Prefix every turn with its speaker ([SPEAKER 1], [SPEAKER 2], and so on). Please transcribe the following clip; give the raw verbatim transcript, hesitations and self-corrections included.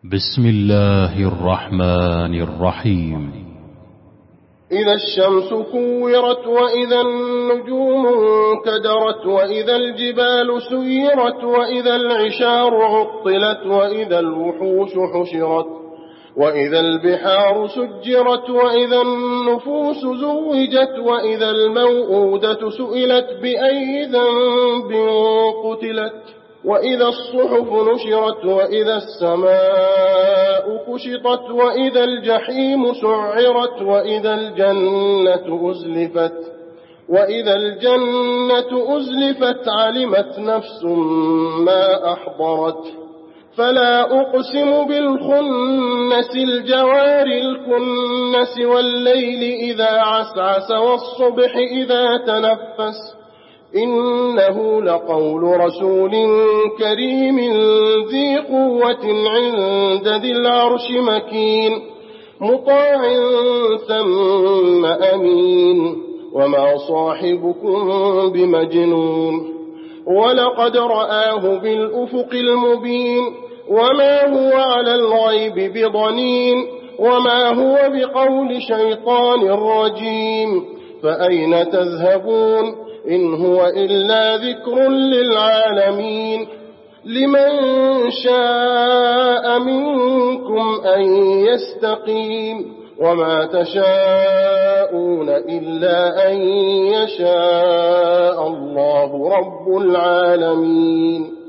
[SPEAKER 1] بسم الله الرحمن الرحيم.
[SPEAKER 2] إذا الشمس كورت وإذا النجوم انكدرت وإذا الجبال سيرت وإذا العشار عطلت وإذا الوحوش حشرت وإذا البحار سجرت وإذا النفوس زوجت وإذا الموءودة سئلت بأي ذنب قتلت وإذا الصحف نشرت وإذا السماء كشطت وإذا الجحيم سعرت وإذا الجنة أزلفت وإذا الجنة أزلفت علمت نفس ما أحضرت فلا أقسم بالخنس الجوار الكنس والليل إذا عسعس والصبح إذا تنفس إنه لقول رسول كريم ذي قوة عند ذي العرش مكين مطاع ثم أمين وما صاحبكم بمجنون ولقد رآه بالأفق المبين وما هو على الغيب بضنين وما هو بقول شيطان رجيم فأين تذهبون إن هو إلا ذكر للعالمين لمن شاء منكم أن يستقيم وما تشاءون إلا أن يشاء الله رب العالمين.